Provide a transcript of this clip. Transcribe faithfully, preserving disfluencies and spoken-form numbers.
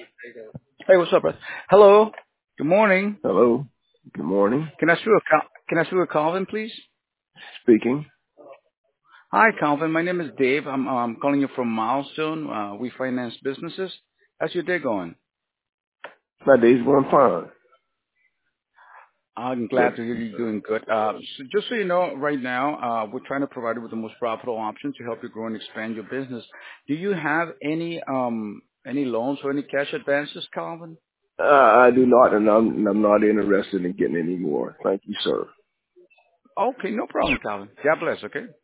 Hey, what's up, bro? Hello. Good morning. Hello. Good morning. Can I speak with Cal- Can I speak with Calvin, please? Speaking. Hi, Calvin. My name is Dave. I'm um, calling you from Milestone. Uh, we finance businesses. How's your day going? My day's going fine. I'm Yes. glad to hear you're doing good. Uh, so just so you know, right now, uh, we're trying to provide you with the most profitable option to help you grow and expand your business. Do you have any um any loans or any cash advances, Calvin? Uh, I do not, and I'm, and I'm not interested in getting any more. Thank you, sir. Okay, no problem, Calvin. God bless. Okay.